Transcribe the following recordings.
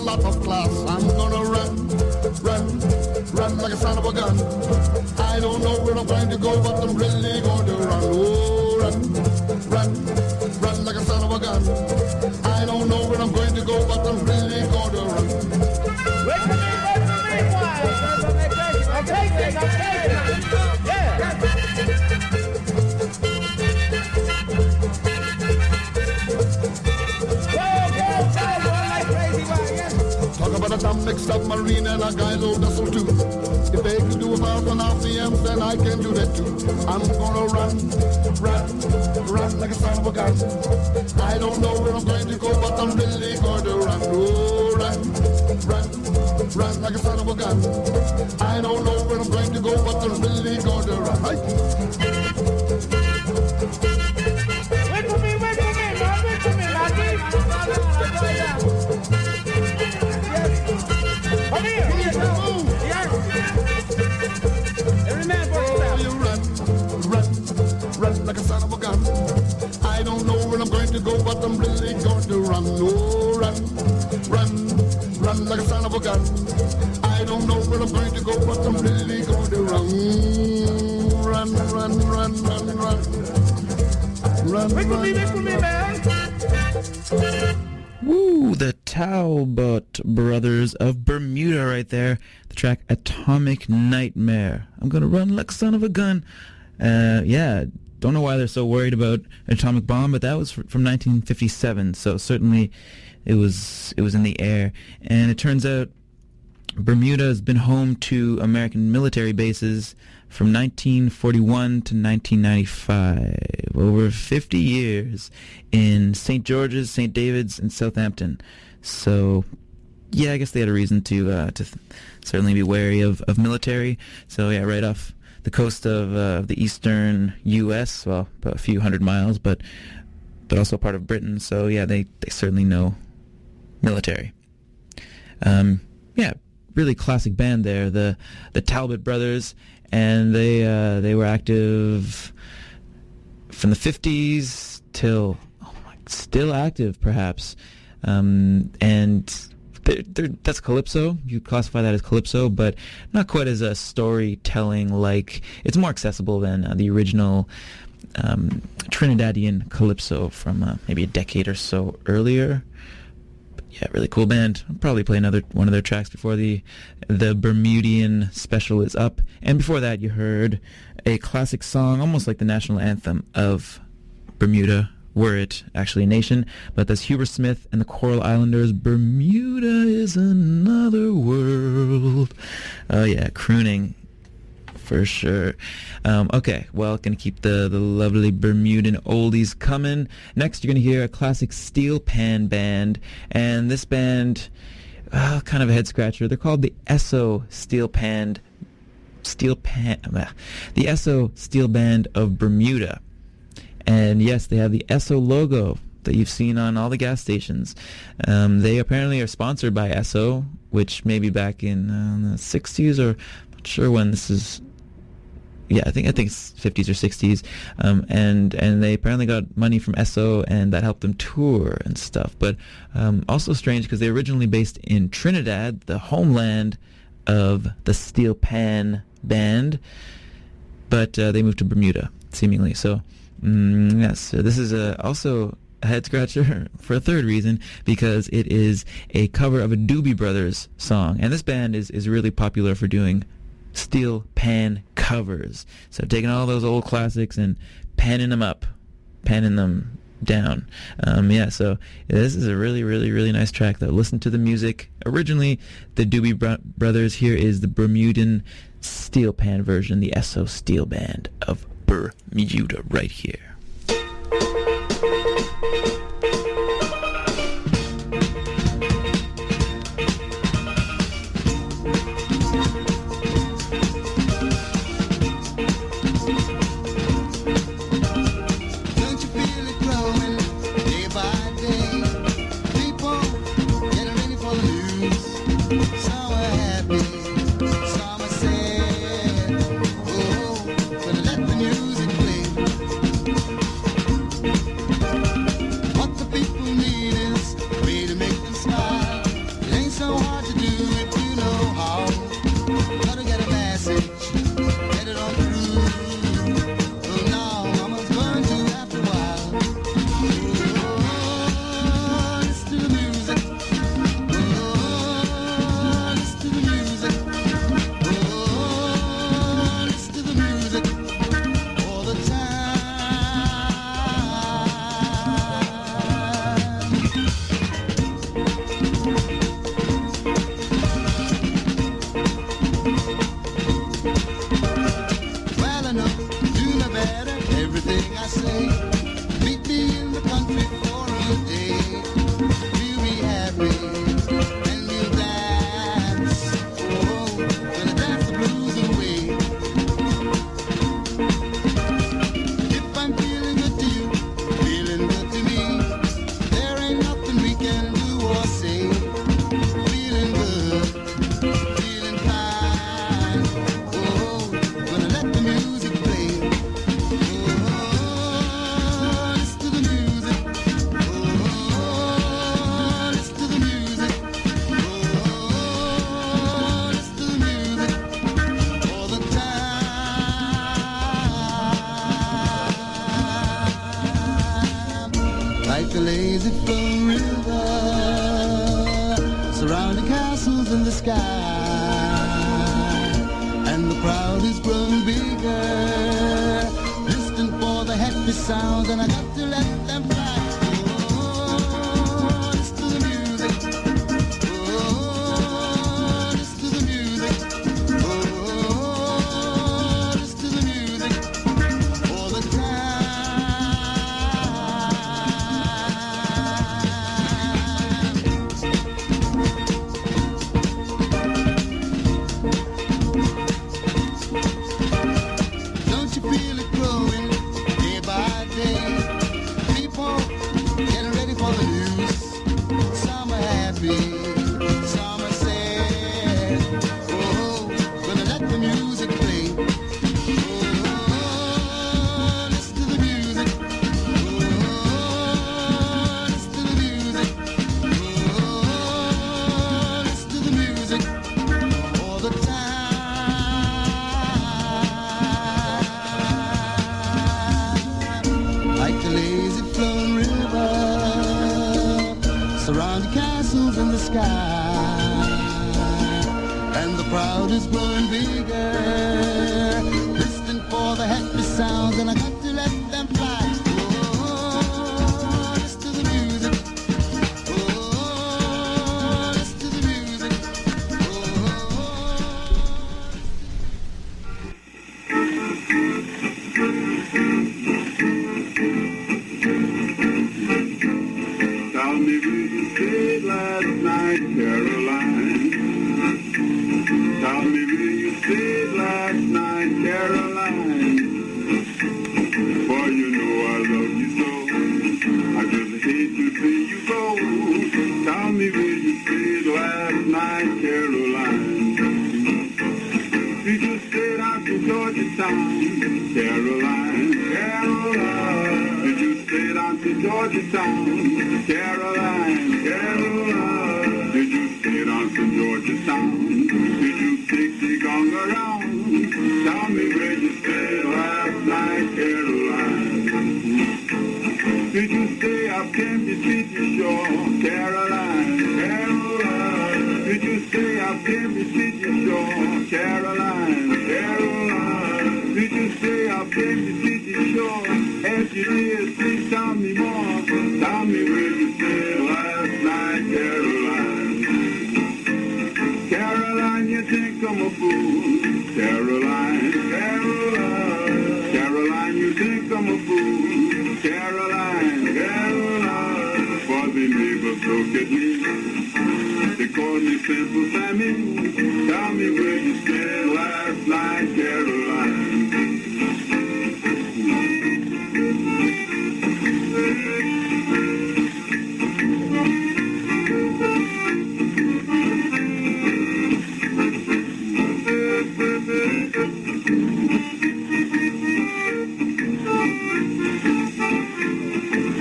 lot of class. I'm gonna run like a son of a gun. I don't know where I'm going to go, but I'm really going to run. Oh, run like a son of a gun. I don't know where I'm going to go, but I'm really going to run. Wait for me, boy. I'm taking. Yeah. Talk about atomic submarine and a guy's old vessel too. If they can do 1,000 RPMs, then I can do that too. I'm gonna run like a son of a gun. I don't know where I'm going to go, but I'm really going to run. Oh, run like a son of a gun. I don't know where I'm going to go, but I'm really going to run. Hey. Wait for me, Maggie. Come here. Every man for himself. You run like a son of a gun. I don't know where I'm going to go, but I'm really going to run. Oh, run like a son of a gun. I don't know where I'm going to go, but I'm really going to run. Run. Wait for me, man. Woo, the Talbot Brothers of Bermuda right there. The track Atomic Nightmare. I'm gonna run like a son of a gun. Yeah, don't know why they're so worried about an atomic bomb, but that was from 1957, so certainly it was in the air. And it turns out Bermuda has been home to American military bases from 1941 to 1995, over 50 years in St. George's, St. David's, and Southampton. So, yeah, I guess they had a reason to certainly be wary of military. So, yeah, right off the coast of the eastern U.S., well, about a few hundred miles, but also part of Britain. So, yeah, they certainly know military. Yeah, really classic band there, the Talbot Brothers. And they were active from the 50s till still active, perhaps. And that's calypso. You classify that as calypso, but not quite as a storytelling. Like, it's more accessible than the original Trinidadian calypso from maybe a decade or so earlier. Yeah, really cool band. I'll probably play one of their tracks before the Bermudian special is up. And before that, you heard a classic song, almost like the national anthem of Bermuda, were it actually a nation. But that's Hubert Smith and the Coral Islanders. Bermuda is another world. Oh yeah, crooning. For sure. Okay, well, gonna keep the lovely Bermudan oldies coming. Next, you're gonna hear a classic steel pan band, and this band, kind of a head scratcher. They're called the Esso the Esso Steel Band of Bermuda, and yes, they have the Esso logo that you've seen on all the gas stations. They apparently are sponsored by Esso, which maybe back in the 60s, or I'm not sure when this is. Yeah, I think it's 50s or 60s, and they apparently got money from Esso, and that helped them tour and stuff. But also strange because they're originally based in Trinidad, the homeland of the Steel Pan Band, but they moved to Bermuda, seemingly. So, yes, this is also a head scratcher for a third reason, because it is a cover of a Doobie Brothers song, and this band is really popular for doing steel pan covers. So taking all those old classics and panning them up, panning them down. Yeah, so this is a really, really, really nice track, though. Listen to the music. Originally, the Doobie Brothers. Here is the Bermudan steel pan version, the Esso Steel Band of Bermuda, right here. do if you know how. Gotta get a message, get it on through. Oh, now mama's going to after a while. Oh, listen to the music. Oh, listen to the music. Oh, listen to the music all the time. Well enough, do no better, everything I say. Meet me in the country for a day. We'll be happy and we'll dance. Oh, gonna dance the blues away. If I'm feeling good to you, feeling good to me, there ain't nothing we can do or say. Feeling good, feeling fine. Oh, gonna let the music play. Oh, listen to the music. Oh, listen to the music. Oh, listen to the music all the time. Like a lazy flowing river, surrounding castles in the sky, and the crowd is growing bigger, listening for the happy sounds, and I got to let them fly. Oh, listen to the music. Oh, listen to the music. Oh, listen to the music all the time. Don't you feel it growing day by day? People getting ready for the news. Some are happy, some are sad. Oh, gonna let the music play. Oh, listen to the music. Oh, listen to the music. Oh, listen to the music all the time. Like the lazy flowing river, surrounding castles in the sky, and the crowd is growing bigger, listening for the happy sounds, and I got to let them fly. Oh, listen to the music. Oh, listen to the music. Oh. Tell me where you stayed last night, Caroline. Tell me where you stayed last night, Caroline. For you know I love you so. I just hate to see you go. Tell me where you stayed last night, Caroline. Did you stay out to Georgetown, Caroline? Caroline. Did you stay down to Georgetown, Caroline? Caroline. Did you stay down to Georgetown? Did you take the gong around? Tell me where you stayed last night, Caroline. Did you stay up Kempy City Shore, Caroline? Caroline. Did you stay up Kempy City Shore, Caroline? Caroline. Did you stay up Kempy City Shore? If you did, please tell me more. Tell me where you stayed last night, Caroline. Caroline, you think I'm a fool. Caroline, Caroline. Caroline, you think I'm a fool. Caroline, Caroline. For the neighbors look at me. They call me Simple Sammy. Tell me where you stayed last night, Caroline.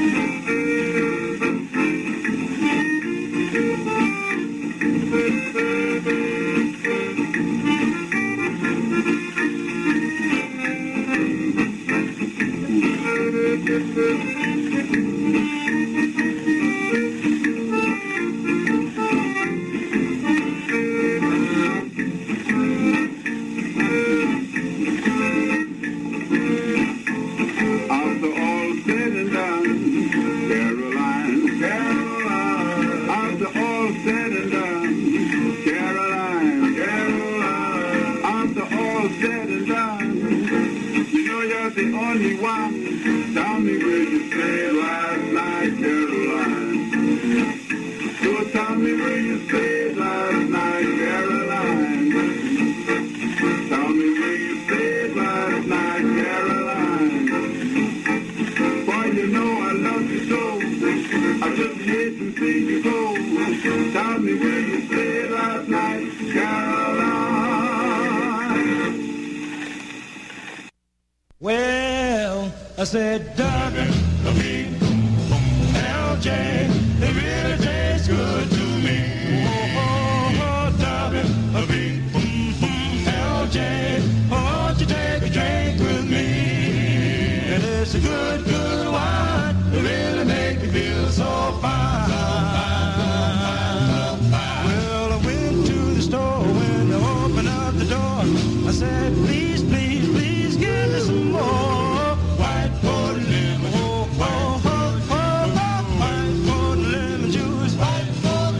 Thank you. said, W-B-LJ, it really tastes good to me. W-B-LJ, won't you take a drink with me? And it's a good, good wine, it really make me feel so fine. Well, I went to the store when I opened up the door. I said, please, please, please give me some more white porter lemon. White porter lemon juice. White porter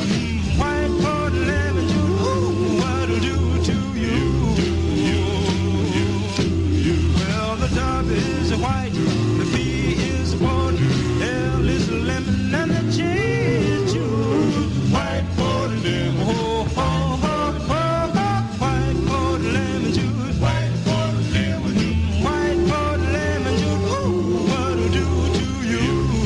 lemon juice. Ooh, what'll do to you? Well, the top is a white, the B is a porter, L is a lemon, and the J is juice. White porter lemon. White porter lemon juice. White porter lemon. White porter lemon juice. Ooh, what'll do to you?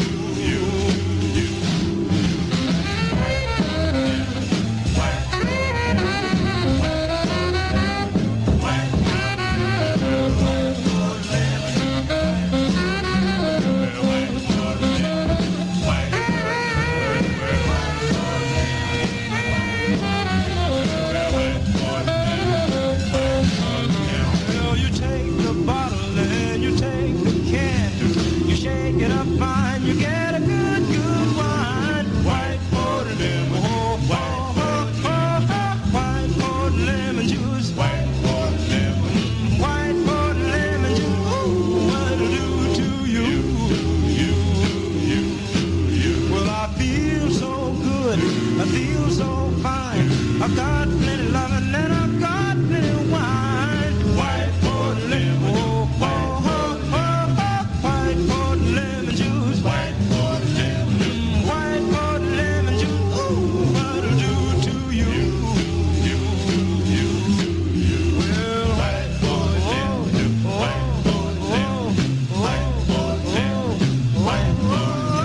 Well, you take the bottle and you take the can. You shake it up fine, you get a good, good wine. White porter lemon. White porter lemon juice. White porter lemon. White porter lemon juice. Ooh, what'll do to you? Well, I feel so good, I feel so fine. I've got plenty loving and I've got plenty wine. White porter lemon. White porter lemon juice. White porter lemon. White porter lemon juice. Ooh, what'll do to you? Well, white porter lemon juice. White porter lemon. White porter lemon. White porter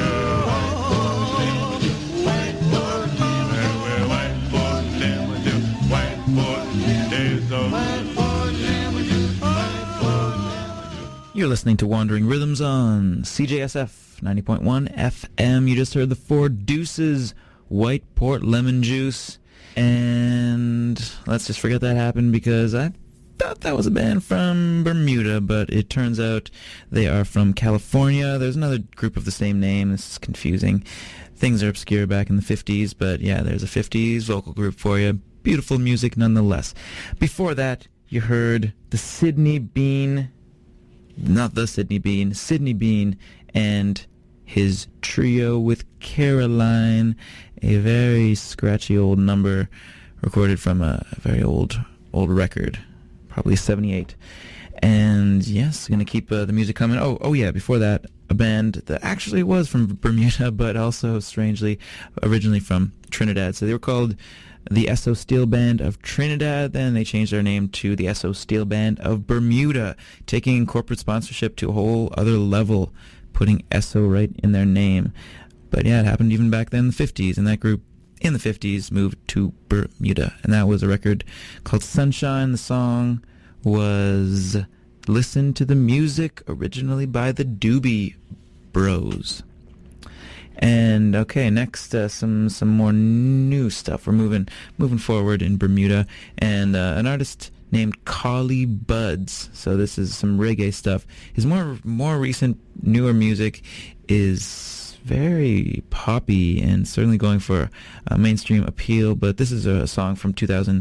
You're listening to Wandering Rhythms on CJSF 90.1 FM. You just heard the Four Deuces, White Port Lemon Juice. And let's just forget that happened because I thought that was a band from Bermuda, but it turns out they are from California. There's another group of the same name. This is confusing. Things are obscure back in the 50s, but yeah, there's a 50s vocal group for you. Beautiful music nonetheless. Before that, you heard the Sydney Bean, not the Sydney Bean, Sydney Bean and his trio with Caroline, a very scratchy old number recorded from a very old record, probably 78. And yes, going to keep the music coming. Oh yeah, before that, a band that actually was from Bermuda, but also strangely originally from Trinidad. So they were called the Esso Steel Band of Trinidad. Then they changed their name to the Esso Steel Band of Bermuda, taking corporate sponsorship to a whole other level, putting Esso right in their name. But yeah, it happened even back then in the 50s, and that group in the 50s moved to Bermuda. And that was a record called Sunshine. The song was Listen to the Music, originally by the Doobie Bros. And okay, next some more new stuff. We're moving forward in Bermuda, and an artist named Collie Buddz. So this is some reggae stuff. His more recent, newer music is very poppy and certainly going for mainstream appeal. But this is a song from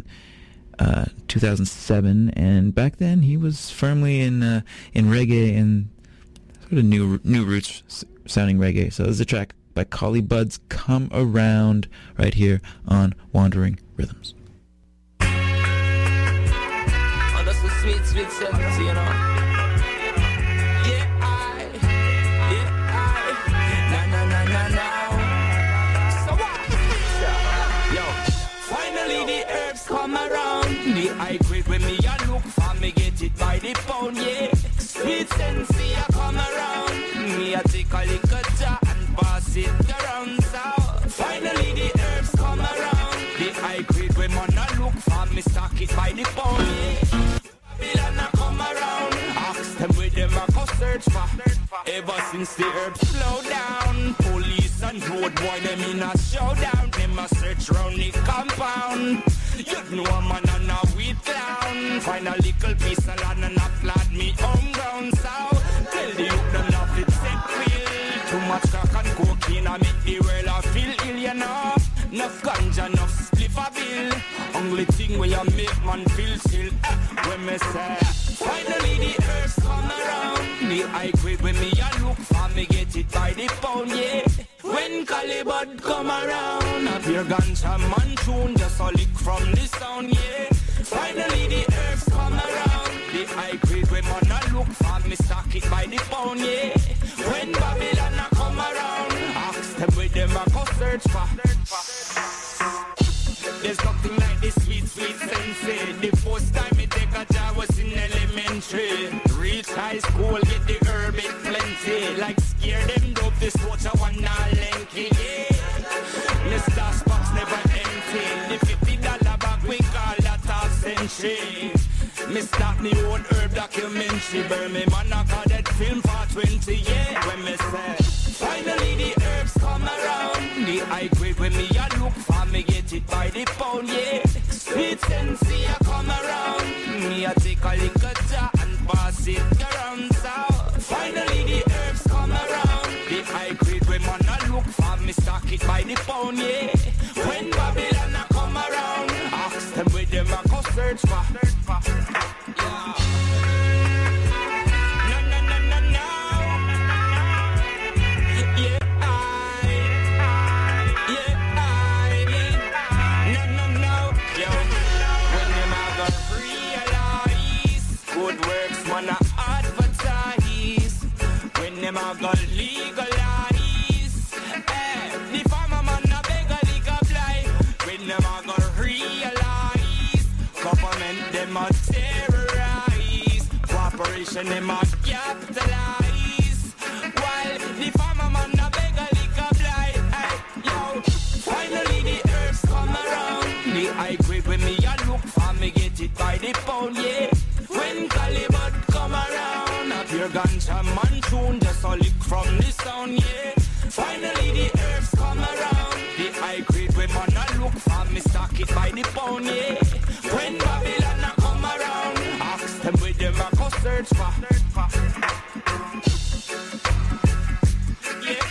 2007, and back then he was firmly in reggae and sort of new roots sounding reggae. So this is a track by Collie Buddz, Come Around, right here on Wandering Rhythms. Oh, that's the sweet, sweet sentence, you know. So what? Yo, finally the herbs come around. The high grade when me a look for me get it by the pound, yeah. Sweet sensei a come around. Me a take a little jar and pass it around. So finally the herbs come around. The high grade when man a look for me stock it by the pound, yeah. Babylon a come around. Ask them where them a go search Ever since the herbs slow down, police and road boy them in a showdown. Them a search round the compound. You know a man and a weed clown. Find a little piece of land and a flat me home ground. So tell the youth them not fit set feel. Too much crack and cocaine I make the world I feel ill, you know. Enough ganja, enough spliff a bill. Only thing where you make man feel still. When me say finally the herbs come around. The high grade when me a look for me get it by the pound, yeah. When Calibut come around, a pure ganja man tune just a lick from the sound, yeah. Finally the herbs come around. The high grade when man a look for me stock it by the pound, yeah. When Babylon a come around, ask them where them a go search for. There's nothing like this sweet, sweet sensei. The first time me take a job was in elementary. Reach high school, get the herb it plenty. Like scare them dope, this water one now lanky, yeah. The stash box never empty. The $50 bag we call that half century. Me start me own herb documentary. Burn me man I call that film for 20, yeah. When me say finally the herbs come around. The high grade when me a look for me get it by the pound, yeah. Sweet sensei a come around. Me a take a little jar and pass it around. So finally the herbs come around. The high grade when man a look for me stock it by the pound, yeah. When Babylon a come around, ask them where them a go search for. Yeah. Them a go legalize. The farmer man a beg a lick up life. When them a go realize, government them a terrorize, cooperation them a capitalize. While the farmer man a beg a lick up life. Yo, finally the herbs come around. The high grade when me a look for me get it by the pound, yeah. When Calibut come around, a pure ganja man tune just a lick from the sound, yeah. Finally the herbs come around. The high grade when man a look for me stock it by the pound, yeah. When Babylon a come around, ask them where them a go search for. Yeah.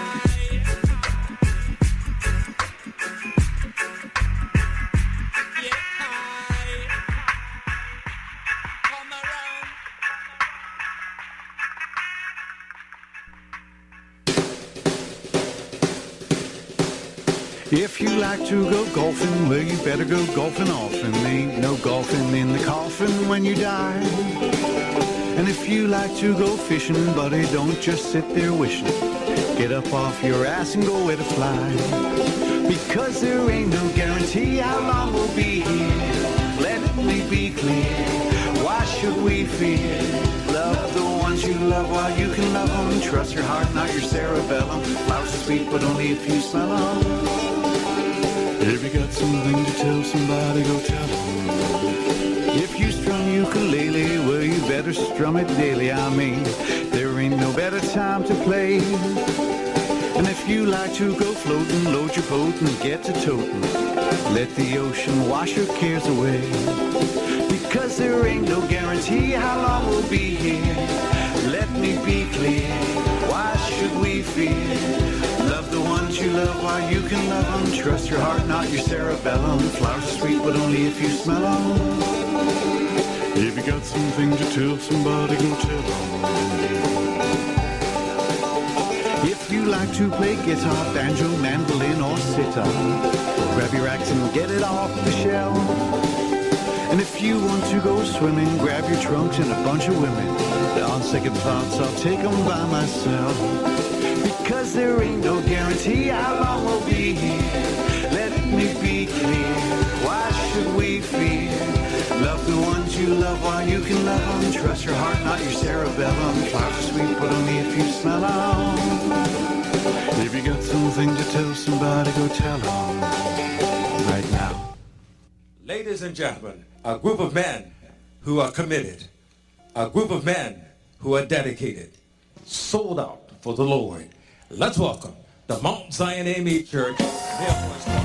If you like to go golfing, well, you better go golfing often. Ain't no golfing in the coffin when you die. And if you like to go fishing, buddy, don't just sit there wishing. Get up off your ass and go where to fly. Because there ain't no guarantee how long we'll be here. Let me be clear, why should we fear? Love the ones you love while you can love them. Trust your heart, not your cerebellum. Flowers are sweet, but only if you smell them. If you got something to tell somebody, go tell them. If you strum ukulele, well, you better strum it daily. I mean, there ain't no better time to play. And if you like to go floating, load your boat and get to toting. Let the ocean wash your cares away. Because there ain't no guarantee how long we'll be here. Let me be clear, why should we fear? Love the ones you love while you can love them. Trust your heart, not your cerebellum. Flowers are sweet, but only if you smell them. If you got something to tell somebody, go tell them. If you like to play guitar, banjo, mandolin, or sitar, grab your axe and get it off the shelf. And if you want to go swimming, grab your trunks and a bunch of women. On second thoughts, I'll take them by myself. Because there ain't no guarantee how long we'll be here. Let me be clear, why should we fear? Love the ones you love while you can love them. Trust your heart, not your cerebellum. Flowers are sweet, but only if you smell them. If you got something to tell somebody, go tell them right now. Ladies and gentlemen, a group of men who are committed, a group of men who are dedicated, sold out for the Lord. Let's welcome the Mount Zion AME Church. Their first one.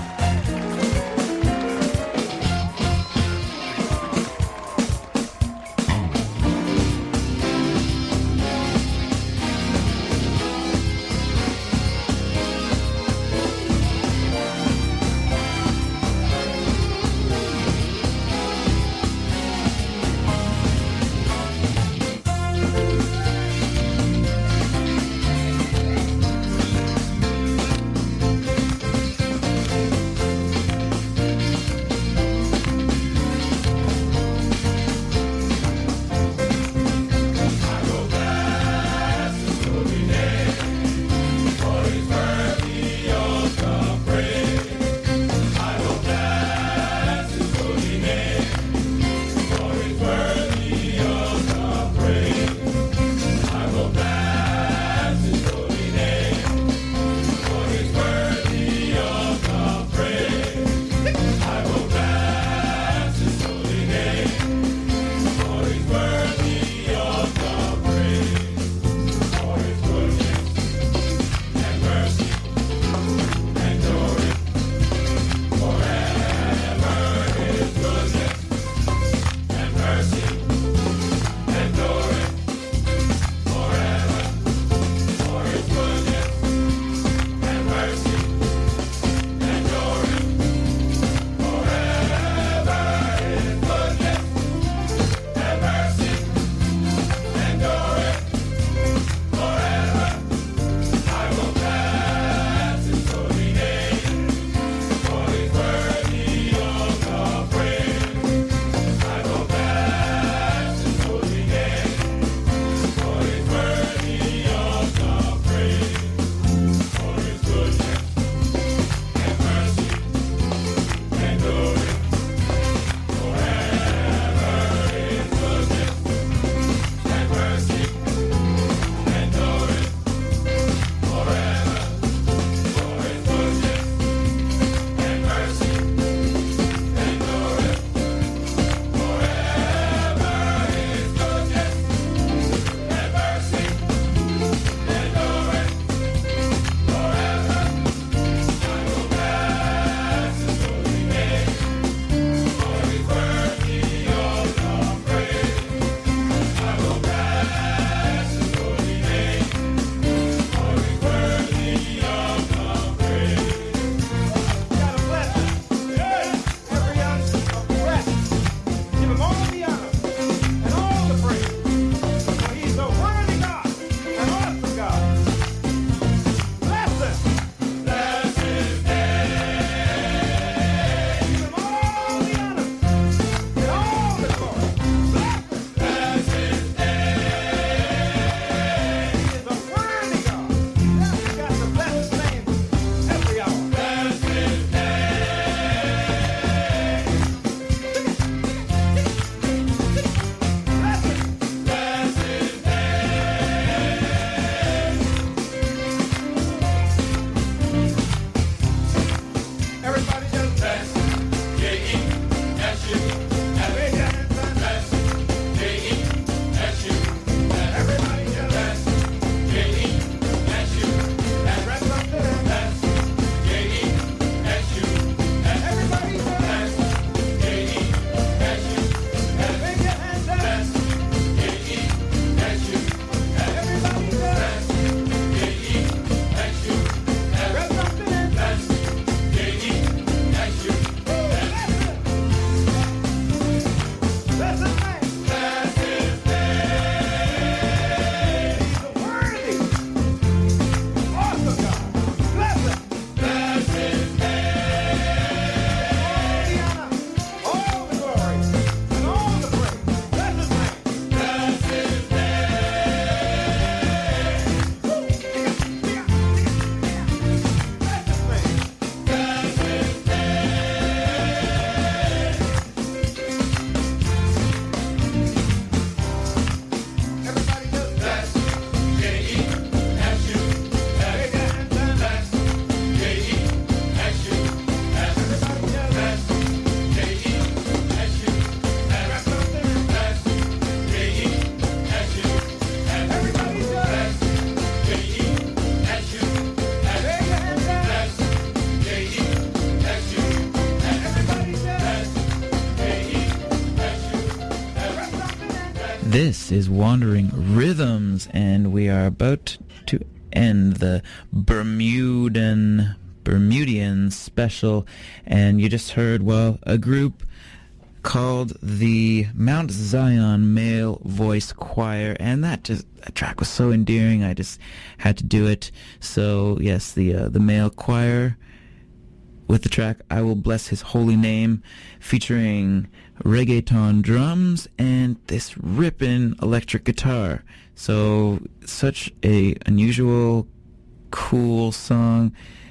This is Wandering Rhythms, and we are about to end the Bermudian special, and you just heard, well, a group called the Mount Zion Male Voice Choir, and that track was so endearing, I just had to do it. So yes, the male choir with the track I Will Bless His Holy Name, featuring reggaeton drums and this ripping electric guitar. So such a unusual, cool song.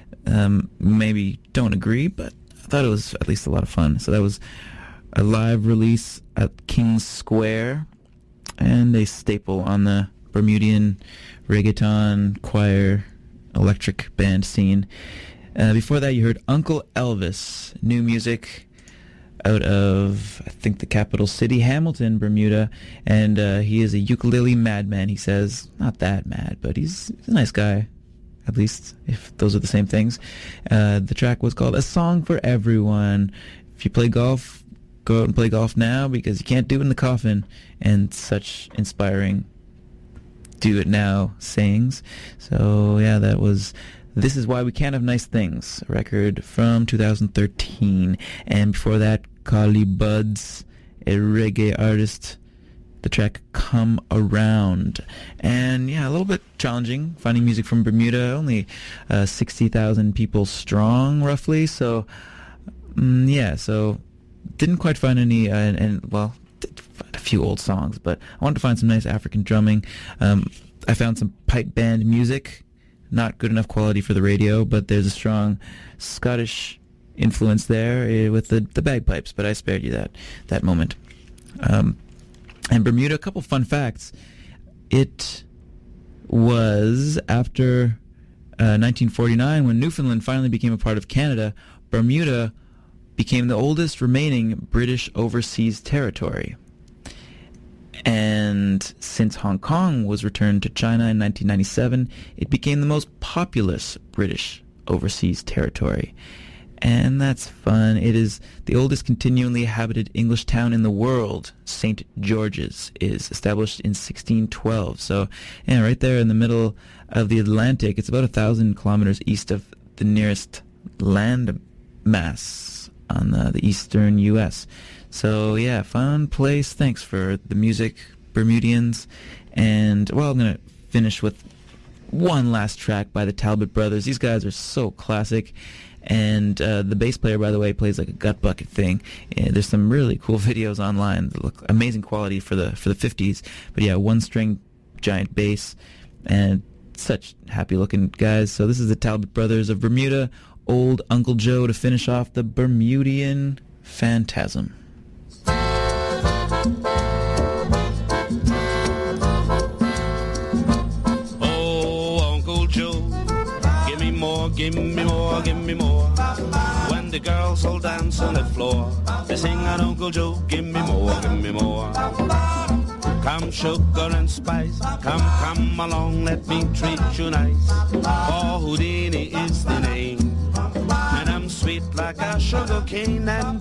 Maybe don't agree, but I thought it was at least a lot of fun. So that was a live release at King's Square, and a staple on the Bermudian reggaeton choir electric band scene. Before that, you heard Uncle Elvis, new music out of, I think, the capital city, Hamilton, Bermuda, and he is a ukulele madman, he says. Not that mad, but he's a nice guy, at least, if those are the same things. The track was called A Song for Everyone. If you play golf, go out and play golf now, because you can't do it in the coffin, and such inspiring do it now sayings. So yeah, that was This Is Why We Can't Have Nice Things, a record from 2013. And before that, Carly Buds, a reggae artist, the track Come Around. And yeah, a little bit challenging finding music from Bermuda, only 60,000 people strong roughly. So yeah, so didn't quite find any, and well, did find a few old songs, but I wanted to find some nice African drumming. I found some pipe band music, not good enough quality for the radio, but there's a strong Scottish influence there with the bagpipes, but I spared you that moment. And Bermuda, a couple fun facts. It was after 1949, when Newfoundland finally became a part of Canada, Bermuda became the oldest remaining British overseas territory. And since Hong Kong was returned to China in 1997, it became the most populous British overseas territory. And that's fun. It is the oldest continually inhabited English town in the world. St. George's is established in 1612. So, yeah, right there in the middle of the Atlantic. It's about 1,000 kilometers east of the nearest land mass on the eastern U.S. So, yeah, fun place. Thanks for the music, Bermudians. And, well, I'm going to finish with one last track by the Talbot Brothers. These guys are so classic. And the bass player, by the way, plays like a gut bucket thing. There's some really cool videos online that look amazing quality for the 50s. But yeah, one string giant bass, and such happy looking guys. So this is the Talbot Brothers of Bermuda, Old Uncle Joe, to finish off the Bermudian Phantasm. Oh, Uncle Joe, give me more, give me more, give me more. When the girls all dance on the floor, they sing out, Uncle Joe, give me more, give me more. Come sugar and spice, come along, let me treat you nice. For Houdini is the name, and I'm sweet like a sugar cane, and